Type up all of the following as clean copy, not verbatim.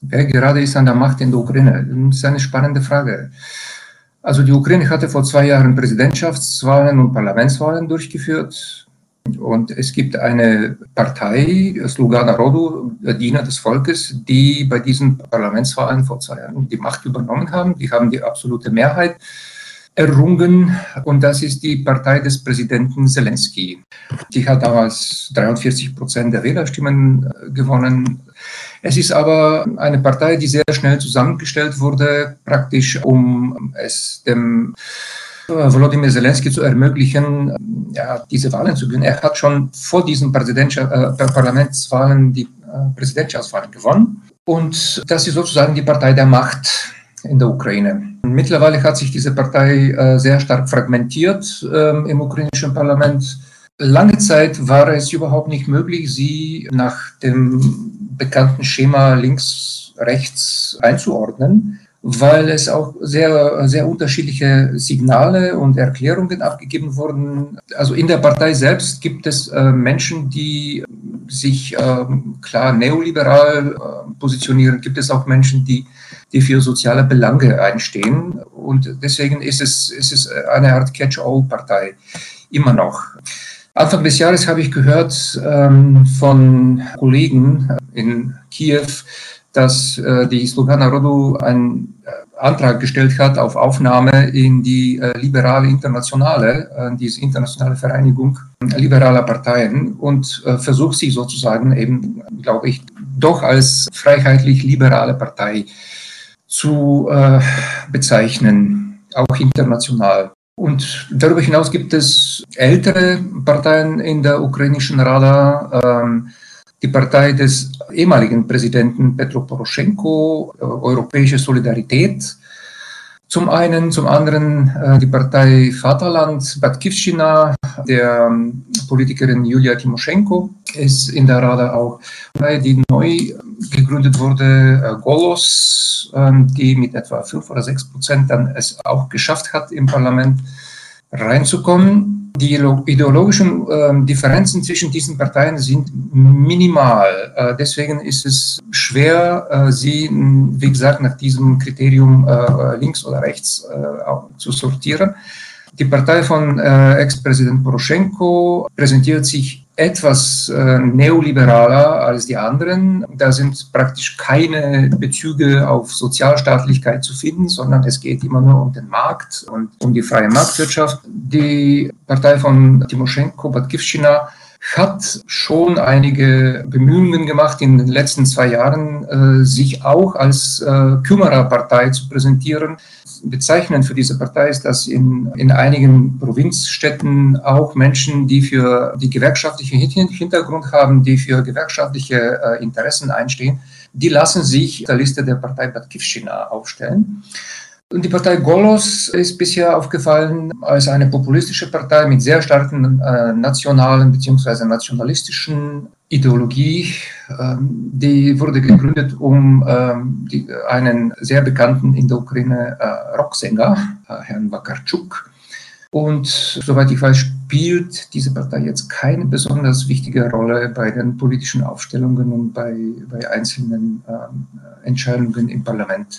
Wer gerade ist an der Macht in der Ukraine? Das ist eine spannende Frage. Also die Ukraine hatte vor 2 Jahren Präsidentschaftswahlen und Parlamentswahlen durchgeführt. Und es gibt eine Partei, Sluga Narodu, Diener des Volkes, die bei diesen Parlamentswahlen vor 2 Jahren die Macht übernommen haben. Die haben die absolute Mehrheit errungen. Und das ist die Partei des Präsidenten Zelensky. Die hat damals 43% der Wählerstimmen gewonnen. Es ist aber eine Partei, die sehr schnell zusammengestellt wurde, praktisch um es dem Volodymyr Zelensky zu ermöglichen, diese Wahlen zu gewinnen. Er hat schon vor diesen Parlamentswahlen die Präsidentschaftswahlen gewonnen. Und das ist sozusagen die Partei der Macht in der Ukraine. Mittlerweile hat sich diese Partei sehr stark fragmentiert im ukrainischen Parlament. Lange Zeit war es überhaupt nicht möglich, sie nach dem bekannten Schema links-rechts einzuordnen, weil es auch sehr, sehr unterschiedliche Signale und Erklärungen abgegeben wurden. Also in der Partei selbst gibt es Menschen, die sich klar neoliberal positionieren. Gibt es auch Menschen, die für soziale Belange einstehen. Und deswegen ist es eine Art Catch-all-Partei immer noch. Anfang des Jahres habe ich gehört von Kollegen in Kiew, dass die Sluga Narodu einen Antrag gestellt hat auf Aufnahme in die liberale Internationale, diese internationale Vereinigung liberaler Parteien und versucht sich sozusagen eben, glaube ich, doch als freiheitlich-liberale Partei zu bezeichnen, auch international. Und darüber hinaus gibt es ältere Parteien in der ukrainischen Rada, die Partei des ehemaligen Präsidenten Petro Poroschenko, Europäische Solidarität zum einen, zum anderen die Partei Vaterland, Batkivщина, der Politikerin Julia Timoschenko ist in der Rada auch, die neu gegründet wurde, Golos, die mit etwa 5 oder 6% dann es auch geschafft hat, im Parlament reinzukommen. Die ideologischen Differenzen zwischen diesen Parteien sind minimal. Deswegen ist es schwer, sie, wie gesagt, nach diesem Kriterium links oder rechts zu sortieren. Die Partei von Ex-Präsident Poroschenko präsentiert sich etwas neoliberaler als die anderen. Da sind praktisch keine Bezüge auf Sozialstaatlichkeit zu finden, sondern es geht immer nur um den Markt und um die freie Marktwirtschaft. Die Partei von Timoschenko, Batkivщина, hat schon einige Bemühungen gemacht in den letzten 2 Jahren, sich auch als Kümmererpartei zu präsentieren. Bezeichnend für diese Partei ist, dass in einigen Provinzstädten auch Menschen, die für die gewerkschaftlichen Hintergrund haben, die für gewerkschaftliche Interessen einstehen, die lassen sich auf der Liste der Partei Batkivщина aufstellen. Und die Partei Golos ist bisher aufgefallen als eine populistische Partei mit sehr starken nationalen bzw. nationalistischen Ideologie. Die wurde gegründet, um einen sehr bekannten in der Ukraine Rocksänger, Herrn Vakarchuk. Und soweit ich weiß, spielt diese Partei jetzt keine besonders wichtige Rolle bei den politischen Aufstellungen und bei einzelnen Entscheidungen im Parlament.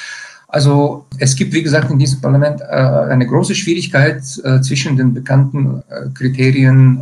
Also es gibt, wie gesagt, in diesem Parlament eine große Schwierigkeit zwischen den bekannten Kriterien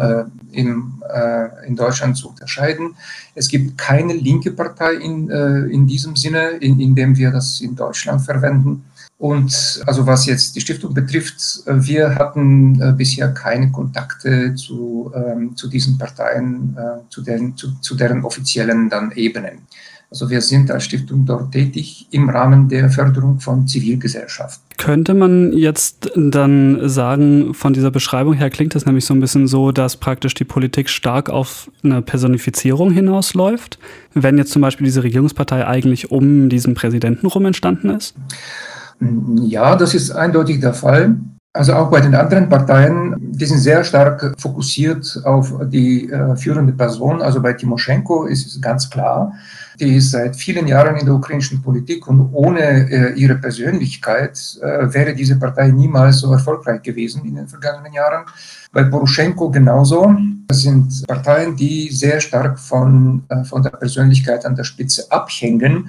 in Deutschland zu unterscheiden. Es gibt keine linke Partei in diesem Sinne, in dem wir das in Deutschland verwenden. Und also was jetzt die Stiftung betrifft, wir hatten bisher keine Kontakte zu diesen Parteien, zu deren offiziellen dann Ebenen. Also wir sind als Stiftung dort tätig im Rahmen der Förderung von Zivilgesellschaft. Könnte man jetzt dann sagen, von dieser Beschreibung her klingt das nämlich so ein bisschen so, dass praktisch die Politik stark auf eine Personifizierung hinausläuft, wenn jetzt zum Beispiel diese Regierungspartei eigentlich um diesen Präsidenten rum entstanden ist? Ja, das ist eindeutig der Fall. Also auch bei den anderen Parteien, die sind sehr stark fokussiert auf die führende Person. Also bei Timoschenko ist es ganz klar, die ist seit vielen Jahren in der ukrainischen Politik und ohne ihre Persönlichkeit wäre diese Partei niemals so erfolgreich gewesen in den vergangenen Jahren. Bei Poroschenko genauso. Das sind Parteien, die sehr stark von der Persönlichkeit an der Spitze abhängen.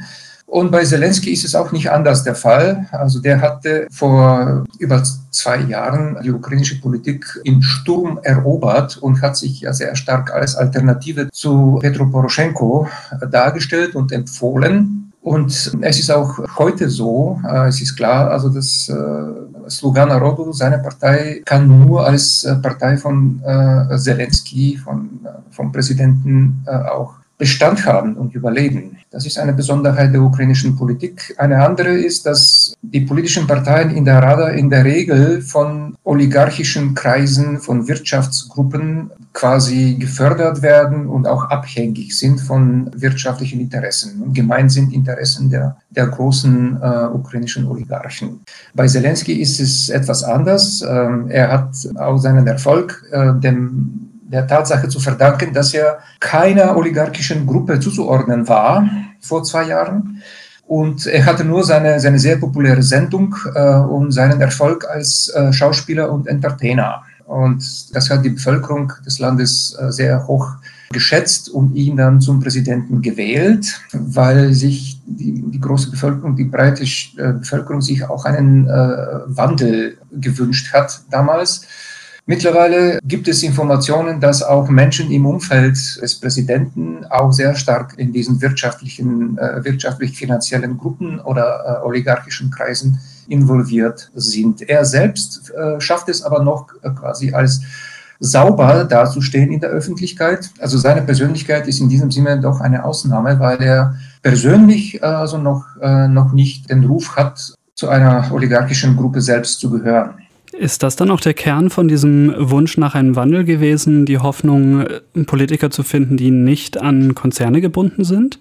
Und bei Zelensky ist es auch nicht anders der Fall. Also der hatte vor über 2 Jahren die ukrainische Politik im Sturm erobert und hat sich ja sehr stark als Alternative zu Petro Poroschenko dargestellt und empfohlen. Und es ist auch heute so, es ist klar, also das Sluga Narodu, seine Partei, kann nur als Partei von Zelensky, vom Präsidenten auch Bestand haben und überleben. Das ist eine Besonderheit der ukrainischen Politik. Eine andere ist, dass die politischen Parteien in der Rada in der Regel von oligarchischen Kreisen, von Wirtschaftsgruppen quasi gefördert werden und auch abhängig sind von wirtschaftlichen Interessen. Und gemeint sind Interessen der großen ukrainischen Oligarchen. Bei Zelensky ist es etwas anders. Er hat auch seinen Erfolg der Tatsache zu verdanken, dass er keiner oligarchischen Gruppe zuzuordnen war vor 2 Jahren. Und er hatte nur seine sehr populäre Sendung und seinen Erfolg als Schauspieler und Entertainer. Und das hat die Bevölkerung des Landes sehr hoch geschätzt und ihn dann zum Präsidenten gewählt, weil sich die große Bevölkerung, die breite Bevölkerung sich auch einen Wandel gewünscht hat damals. Mittlerweile gibt es Informationen, dass auch Menschen im Umfeld des Präsidenten auch sehr stark in diesen wirtschaftlich-finanziellen Gruppen oder oligarchischen Kreisen involviert sind. Er selbst schafft es aber noch quasi als sauber dazustehen in der Öffentlichkeit. Also seine Persönlichkeit ist in diesem Sinne doch eine Ausnahme, weil er persönlich also noch nicht den Ruf hat, zu einer oligarchischen Gruppe selbst zu gehören. Ist das dann auch der Kern von diesem Wunsch nach einem Wandel gewesen, die Hoffnung, Politiker zu finden, die nicht an Konzerne gebunden sind?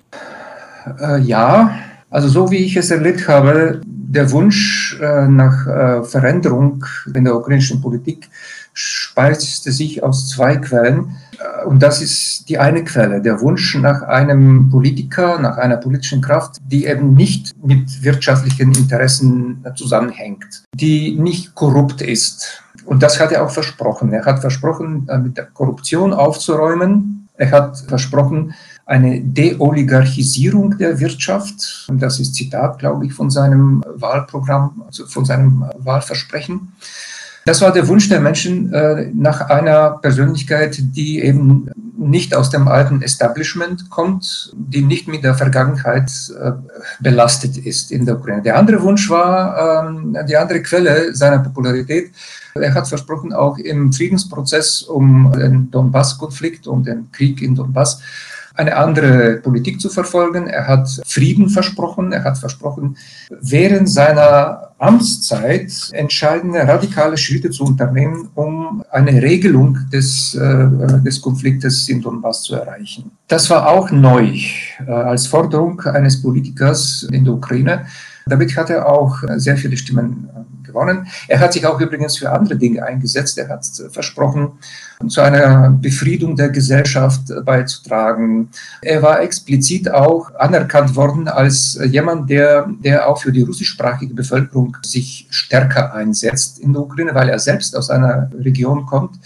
Ja, also so wie ich es erlebt habe, der Wunsch nach Veränderung in der ukrainischen Politik speiste sich aus 2 Quellen. Und das ist die eine Quelle, der Wunsch nach einem Politiker, nach einer politischen Kraft, die eben nicht mit wirtschaftlichen Interessen zusammenhängt, die nicht korrupt ist. Und das hat er auch versprochen. Er hat versprochen, mit der Korruption aufzuräumen. Er hat versprochen, eine Deoligarchisierung der Wirtschaft. Und das ist Zitat, glaube ich, von seinem Wahlprogramm, also von seinem Wahlversprechen. Das war der Wunsch der Menschen nach einer Persönlichkeit, die eben nicht aus dem alten Establishment kommt, die nicht mit der Vergangenheit belastet ist in der Ukraine. Der andere Wunsch war die andere Quelle seiner Popularität. Er hat versprochen, auch im Friedensprozess um den Donbass-Konflikt, um den Krieg in Donbass, eine andere Politik zu verfolgen. Er hat Frieden versprochen. Er hat versprochen, während seiner Amtszeit entscheidende radikale Schritte zu unternehmen, um eine Regelung des Konfliktes in Donbass zu erreichen. Das war auch neu als Forderung eines Politikers in der Ukraine. Damit hat er auch sehr viele Stimmen gewonnen. Er hat sich auch übrigens für andere Dinge eingesetzt. Er hat versprochen, zu einer Befriedung der Gesellschaft beizutragen. Er war explizit auch anerkannt worden als jemand, der auch für die russischsprachige Bevölkerung sich stärker einsetzt in der Ukraine, weil er selbst aus einer Region kommt,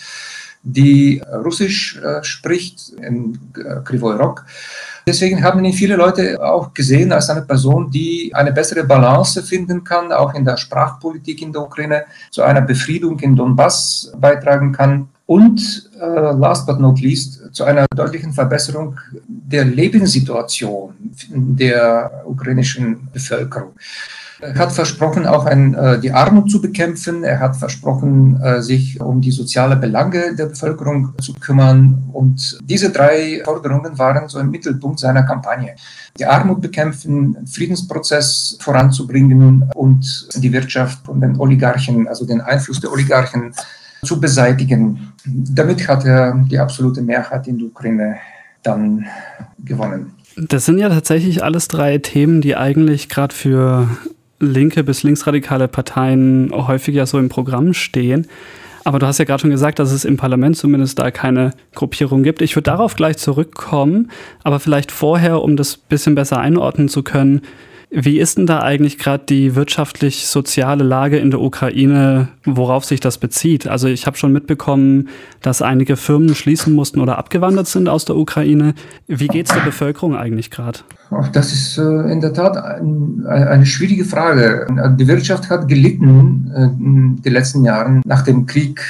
die Russisch spricht, in Kryvyi Rog. Deswegen haben ihn viele Leute auch gesehen als eine Person, die eine bessere Balance finden kann, auch in der Sprachpolitik in der Ukraine, zu einer Befriedung in Donbass beitragen kann und last but not least zu einer deutlichen Verbesserung der Lebenssituation der ukrainischen Bevölkerung. Er hat versprochen, auch die Armut zu bekämpfen. Er hat versprochen, sich um die sozialen Belange der Bevölkerung zu kümmern. Und diese 3 Forderungen waren so im Mittelpunkt seiner Kampagne. Die Armut bekämpfen, den Friedensprozess voranzubringen und die Wirtschaft von den Oligarchen, also den Einfluss der Oligarchen, zu beseitigen. Damit hat er die absolute Mehrheit in der Ukraine dann gewonnen. Das sind ja tatsächlich alles 3 Themen, die eigentlich gerade für linke bis linksradikale Parteien häufig ja so im Programm stehen. Aber du hast ja gerade schon gesagt, dass es im Parlament zumindest da keine Gruppierung gibt. Ich würde darauf gleich zurückkommen, aber vielleicht vorher, um das ein bisschen besser einordnen zu können, Wie ist denn da eigentlich gerade die wirtschaftlich-soziale Lage in der Ukraine, worauf sich das bezieht? Also ich habe schon mitbekommen, dass einige Firmen schließen mussten oder abgewandert sind aus der Ukraine. Wie geht es der Bevölkerung eigentlich gerade? Das ist in der Tat eine schwierige Frage. Die Wirtschaft hat gelitten in den letzten Jahren nach dem Krieg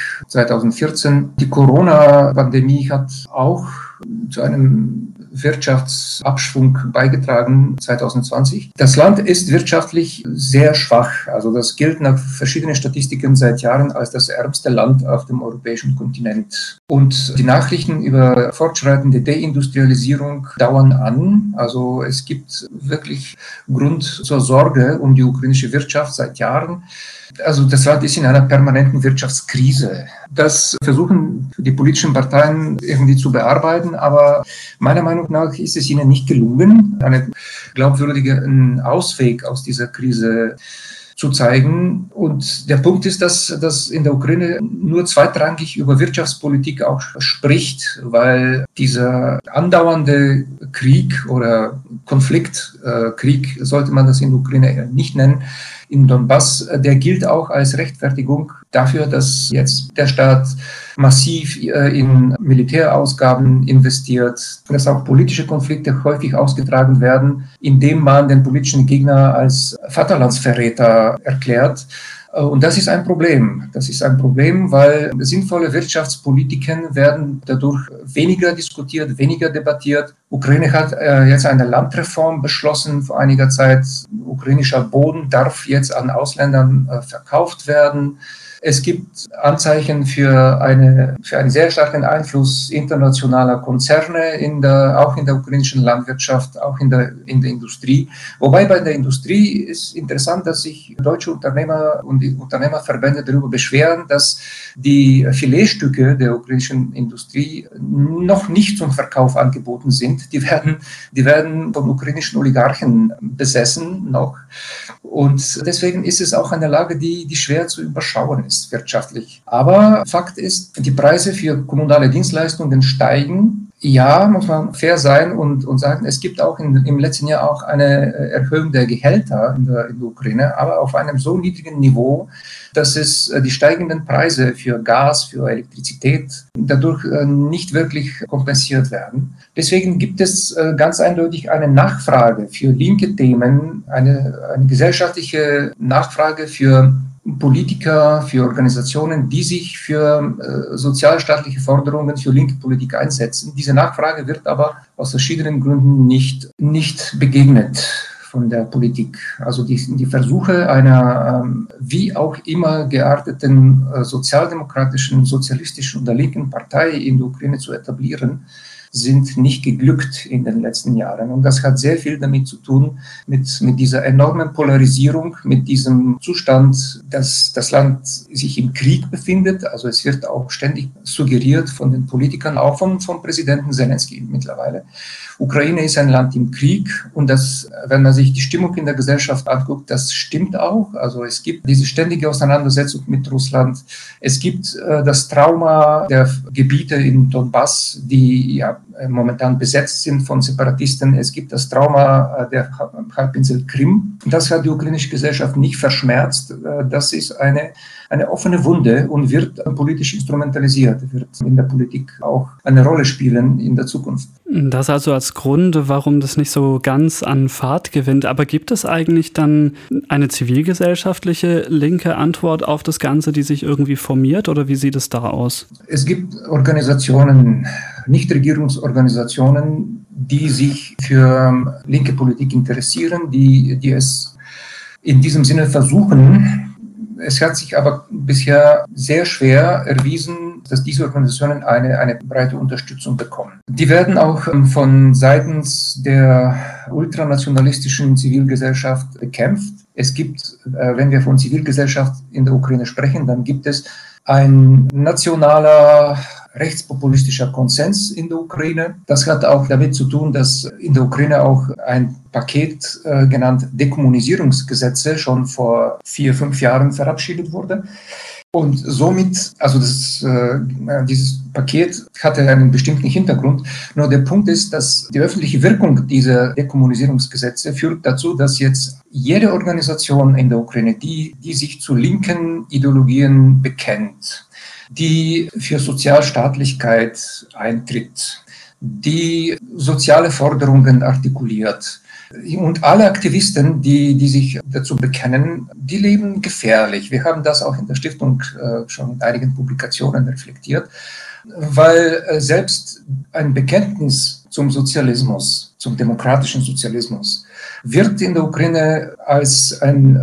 2014. Die Corona-Pandemie hat auch zu einem Wirtschaftsabschwung beigetragen 2020. Das Land ist wirtschaftlich sehr schwach. Also das gilt nach verschiedenen Statistiken seit Jahren als das ärmste Land auf dem europäischen Kontinent. Und die Nachrichten über fortschreitende Deindustrialisierung dauern an. Also es gibt wirklich Grund zur Sorge um die ukrainische Wirtschaft seit Jahren. Also das Land ist in einer permanenten Wirtschaftskrise. Das versuchen die politischen Parteien irgendwie zu bearbeiten, aber meiner Meinung nach ist es ihnen nicht gelungen, einen glaubwürdigen Ausweg aus dieser Krise zu zeigen. Und der Punkt ist, dass in der Ukraine nur zweitrangig über Wirtschaftspolitik auch spricht, weil dieser andauernde Krieg oder Konflikt, Krieg sollte man das in der Ukraine nicht nennen, in Donbass, der gilt auch als Rechtfertigung dafür, dass jetzt der Staat massiv in Militärausgaben investiert, dass auch politische Konflikte häufig ausgetragen werden, indem man den politischen Gegner als Vaterlandsverräter erklärt. Und das ist ein Problem. Das ist ein Problem, weil sinnvolle Wirtschaftspolitiken werden dadurch weniger diskutiert, weniger debattiert. Ukraine hat jetzt eine Landreform beschlossen vor einiger Zeit. Ukrainischer Boden darf jetzt an Ausländern verkauft werden. Es gibt Anzeichen für einen sehr starken Einfluss internationaler Konzerne auch in der ukrainischen Landwirtschaft, auch in der Industrie. Wobei bei der Industrie ist interessant, dass sich deutsche Unternehmer und die Unternehmerverbände darüber beschweren, dass die Filetstücke der ukrainischen Industrie noch nicht zum Verkauf angeboten sind. Die werden von ukrainischen Oligarchen besessen noch. Und deswegen ist es auch eine Lage, die schwer zu überschauen ist wirtschaftlich. Aber Fakt ist, die Preise für kommunale Dienstleistungen steigen. Ja, muss man fair sein und sagen, es gibt auch im letzten Jahr auch eine Erhöhung der Gehälter in der Ukraine, aber auf einem so niedrigen Niveau, dass es die steigenden Preise für Gas, für Elektrizität dadurch nicht wirklich kompensiert werden. Deswegen gibt es ganz eindeutig eine Nachfrage für linke Themen, eine gesellschaftliche Nachfrage für Politiker, für Organisationen, die sich für sozialstaatliche Forderungen, für linke Politik einsetzen. Diese Nachfrage wird aber aus verschiedenen Gründen nicht begegnet von der Politik. Also die Versuche einer wie auch immer gearteten sozialdemokratischen, sozialistischen oder linken Partei in der Ukraine zu etablieren, sind nicht geglückt in den letzten Jahren. Und das hat sehr viel damit zu tun, mit dieser enormen Polarisierung, mit diesem Zustand, dass das Land sich im Krieg befindet. Also es wird auch ständig suggeriert von den Politikern, auch vom Präsidenten Zelensky mittlerweile. Ukraine ist ein Land im Krieg und das, wenn man sich die Stimmung in der Gesellschaft anguckt, das stimmt auch. Also es gibt diese ständige Auseinandersetzung mit Russland. Es gibt das Trauma der Gebiete in Donbass, die ja momentan besetzt sind von Separatisten. Es gibt das Trauma der Halbinsel Krim. Das hat die ukrainische Gesellschaft nicht verschmerzt. Das ist eine offene Wunde und wird politisch instrumentalisiert, wird in der Politik auch eine Rolle spielen in der Zukunft. Das also als Grund, warum das nicht so ganz an Fahrt gewinnt. Aber gibt es eigentlich dann eine zivilgesellschaftliche linke Antwort auf das Ganze, die sich irgendwie formiert, oder wie sieht es da aus? Es gibt Organisationen, Nichtregierungsorganisationen, die sich für linke Politik interessieren, die es in diesem Sinne versuchen. Es hat sich aber bisher sehr schwer erwiesen, dass diese Organisationen eine breite Unterstützung bekommen. Die werden auch von seitens der ultranationalistischen Zivilgesellschaft bekämpft. Es gibt, wenn wir von Zivilgesellschaft in der Ukraine sprechen, dann gibt es ein nationaler rechtspopulistischer Konsens in der Ukraine. Das hat auch damit zu tun, dass in der Ukraine auch ein Paket genannt Dekommunisierungsgesetze schon vor 4-5 Jahren verabschiedet wurde. Und somit, also dieses Paket hatte einen bestimmten Hintergrund. Nur der Punkt ist, dass die öffentliche Wirkung dieser Dekommunisierungsgesetze führt dazu, dass jetzt jede Organisation in der Ukraine, die sich zu linken Ideologien bekennt, die für Sozialstaatlichkeit eintritt, die soziale Forderungen artikuliert, und alle Aktivisten, die sich dazu bekennen, die leben gefährlich. Wir haben das auch in der Stiftung schon in einigen Publikationen reflektiert, weil selbst ein Bekenntnis zum Sozialismus, zum demokratischen Sozialismus, wird in der Ukraine als ein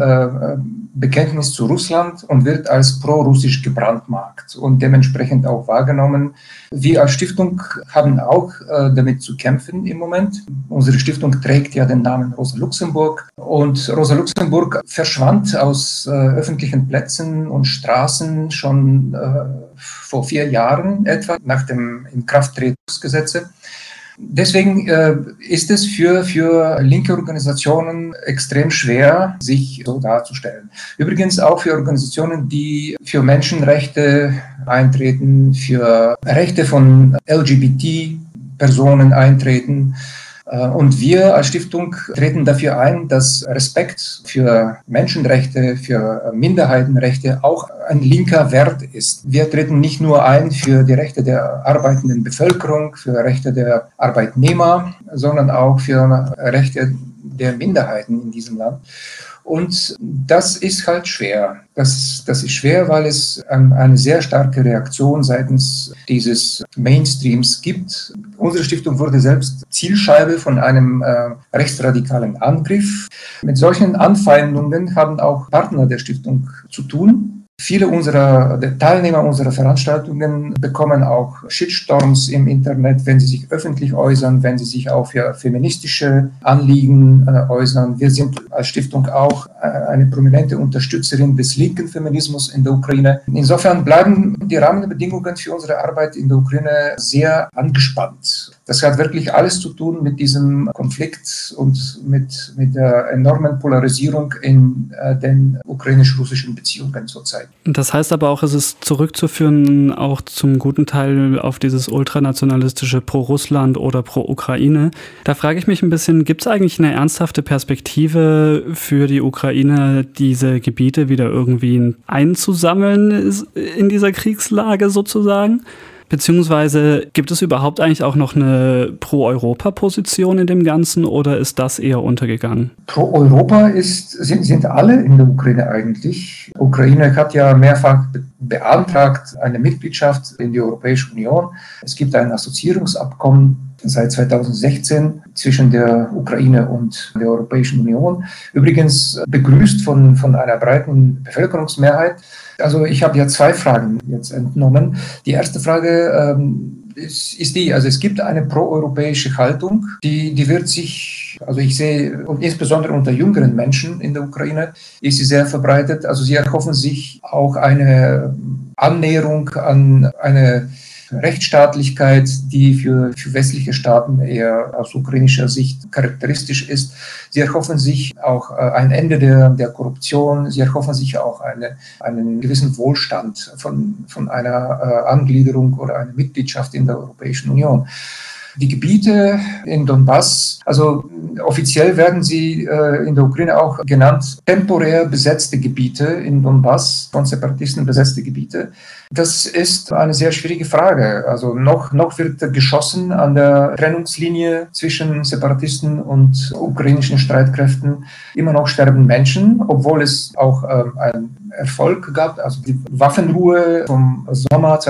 Bekenntnis zu Russland und wird als pro-russisch gebrandmarkt und dementsprechend auch wahrgenommen. Wir als Stiftung haben auch damit zu kämpfen im Moment. Unsere Stiftung trägt ja den Namen Rosa Luxemburg und Rosa Luxemburg verschwand aus öffentlichen Plätzen und Straßen schon vor 4 Jahren etwa nach dem Inkrafttreten des Gesetzes. Deswegen ist es für linke Organisationen extrem schwer, sich so darzustellen. Übrigens auch für Organisationen, die für Menschenrechte eintreten, für Rechte von LGBT-Personen eintreten. Und wir als Stiftung treten dafür ein, dass Respekt für Menschenrechte, für Minderheitenrechte auch ein linker Wert ist. Wir treten nicht nur ein für die Rechte der arbeitenden Bevölkerung, für Rechte der Arbeitnehmer, sondern auch für Rechte der Minderheiten in diesem Land. Und das ist halt schwer. Das ist schwer, weil es eine sehr starke Reaktion seitens dieses Mainstreams gibt. Unsere Stiftung wurde selbst Zielscheibe von einem rechtsradikalen Angriff. Mit solchen Anfeindungen haben auch Partner der Stiftung zu tun. Viele der Teilnehmer unserer Veranstaltungen bekommen auch Shitstorms im Internet, wenn sie sich öffentlich äußern, wenn sie sich auch für feministische Anliegen äußern. Wir sind als Stiftung auch eine prominente Unterstützerin des linken Feminismus in der Ukraine. Insofern bleiben die Rahmenbedingungen für unsere Arbeit in der Ukraine sehr angespannt. Das hat wirklich alles zu tun mit diesem Konflikt und mit der enormen Polarisierung in den ukrainisch-russischen Beziehungen zurzeit. Das heißt aber auch, es ist zurückzuführen auch zum guten Teil auf dieses ultranationalistische Pro-Russland oder Pro-Ukraine. Da frage ich mich ein bisschen, gibt es eigentlich eine ernsthafte Perspektive für die Ukraine, diese Gebiete wieder irgendwie einzusammeln in dieser Kriegslage sozusagen? Beziehungsweise gibt es überhaupt eigentlich auch noch eine Pro-Europa-Position in dem Ganzen oder ist das eher untergegangen? Pro-Europa sind alle in der Ukraine eigentlich. Die Ukraine hat ja mehrfach beantragt eine Mitgliedschaft in die Europäische Union. Es gibt ein Assoziierungsabkommen seit 2016 zwischen der Ukraine und der Europäischen Union. Übrigens begrüßt von einer breiten Bevölkerungsmehrheit. Also ich habe ja 2 Fragen jetzt entnommen. Die erste Frage ist die, also es gibt eine proeuropäische Haltung, die wird sich, also ich sehe, und insbesondere unter jüngeren Menschen in der Ukraine, ist sie sehr verbreitet. Also sie erhoffen sich auch eine Annäherung an eine Rechtsstaatlichkeit, die für westliche Staaten eher aus ukrainischer Sicht charakteristisch ist. Sie erhoffen sich auch ein Ende der Korruption. Sie erhoffen sich auch einen gewissen Wohlstand von einer Angliederung oder einer Mitgliedschaft in der Europäischen Union. Die Gebiete in Donbass, also offiziell werden sie in der Ukraine auch genannt temporär besetzte Gebiete in Donbass, von Separatisten besetzte Gebiete. Das ist eine sehr schwierige Frage. Also noch wird geschossen an der Trennungslinie zwischen Separatisten und ukrainischen Streitkräften. Immer noch sterben Menschen, obwohl es auch einen Erfolg gab. Also die Waffenruhe vom Sommer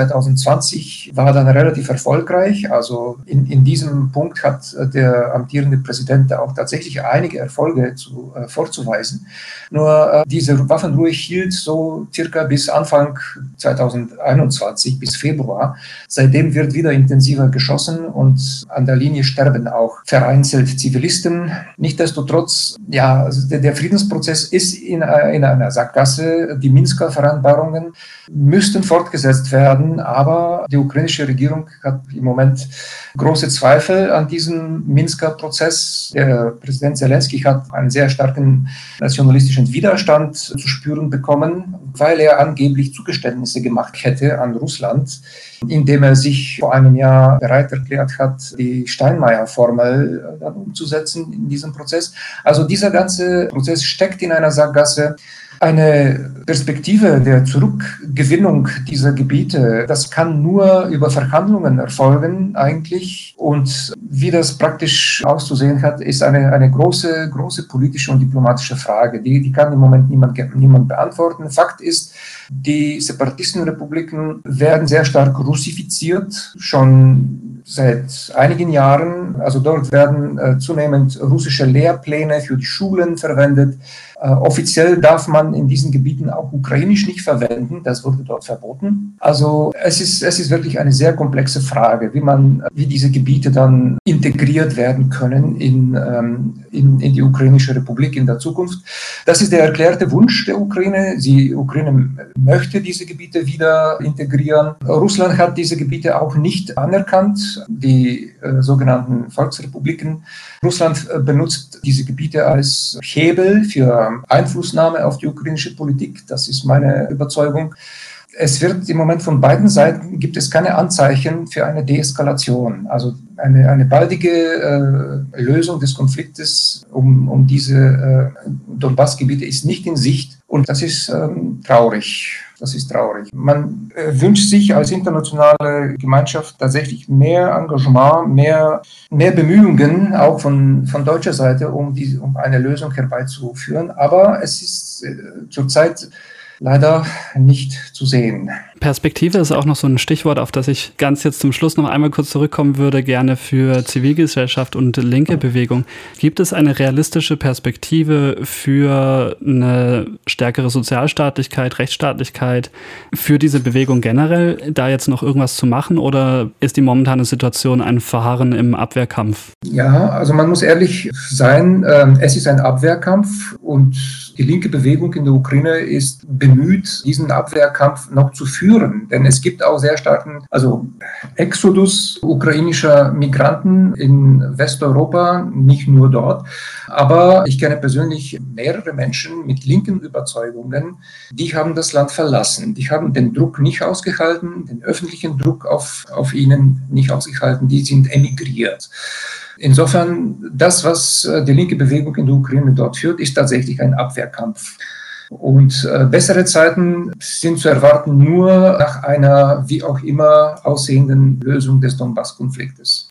2020 war dann relativ erfolgreich. Also in diesem Punkt hat der amtierende Präsident auch tatsächlich einige Erfolge vorzuweisen. Nur diese Waffenruhe hielt so circa bis Anfang 2022. 2021 bis Februar. Seitdem wird wieder intensiver geschossen und an der Linie sterben auch vereinzelt Zivilisten. Nichtsdestotrotz, ja, also der Friedensprozess ist in einer Sackgasse. Die Minsker Vereinbarungen müssten fortgesetzt werden, aber die ukrainische Regierung hat im Moment große Zweifel an diesem Minsker Prozess. Der Präsident Zelensky hat einen sehr starken nationalistischen Widerstand zu spüren bekommen, weil er angeblich Zugeständnisse gemacht hätte an Russland, indem er sich vor einem Jahr bereit erklärt hat, die Steinmeier-Formel dann umzusetzen in diesem Prozess. Also dieser ganze Prozess steckt in einer Sackgasse. Eine Perspektive der Zurückgewinnung dieser Gebiete, das kann nur über Verhandlungen erfolgen eigentlich. Und wie das praktisch auszusehen hat, ist eine große politische und diplomatische Frage. Die kann im Moment niemand beantworten. Fakt ist, die Separatistenrepubliken werden sehr stark russifiziert, schon seit einigen Jahren. Also dort werden zunehmend russische Lehrpläne für die Schulen verwendet. Offiziell darf man in diesen Gebieten auch Ukrainisch nicht verwenden, das wurde dort verboten. Also es ist wirklich eine sehr komplexe Frage, wie diese Gebiete dann integriert werden können in die Ukrainische Republik in der Zukunft. Das ist der erklärte Wunsch der Ukraine. Die Ukraine möchte diese Gebiete wieder integrieren. Russland hat diese Gebiete auch nicht anerkannt, die sogenannten Volksrepubliken. Russland benutzt diese Gebiete als Hebel für Einflussnahme auf die ukrainische Politik. Das ist meine Überzeugung. Es wird im Moment von beiden Seiten, gibt es keine Anzeichen für eine Deeskalation. Also eine baldige Lösung des Konfliktes um diese Donbass-Gebiete ist nicht in Sicht. Und das ist traurig. Das ist traurig. Man wünscht sich als internationale Gemeinschaft tatsächlich mehr Engagement, mehr Bemühungen, auch von deutscher Seite, um eine Lösung herbeizuführen. Aber es ist zurzeit leider nicht zu sehen. Perspektive ist auch noch so ein Stichwort, auf das ich ganz jetzt zum Schluss noch einmal kurz zurückkommen würde, gerne für Zivilgesellschaft und linke Bewegung. Gibt es eine realistische Perspektive für eine stärkere Sozialstaatlichkeit, Rechtsstaatlichkeit, für diese Bewegung generell, da jetzt noch irgendwas zu machen, oder ist die momentane Situation ein Verharren im Abwehrkampf? Ja, also man muss ehrlich sein, es ist ein Abwehrkampf und die linke Bewegung in der Ukraine ist bemüht, diesen Abwehrkampf noch zu führen. Denn es gibt auch sehr starken Exodus ukrainischer Migranten in Westeuropa, nicht nur dort. Aber ich kenne persönlich mehrere Menschen mit linken Überzeugungen, die haben das Land verlassen. Die haben den Druck nicht ausgehalten, den öffentlichen Druck auf ihnen nicht ausgehalten, die sind emigriert. Insofern, das, was die linke Bewegung in der Ukraine dort führt, ist tatsächlich ein Abwehrkampf. Und bessere Zeiten sind zu erwarten nur nach einer wie auch immer aussehenden Lösung des Donbass-Konfliktes.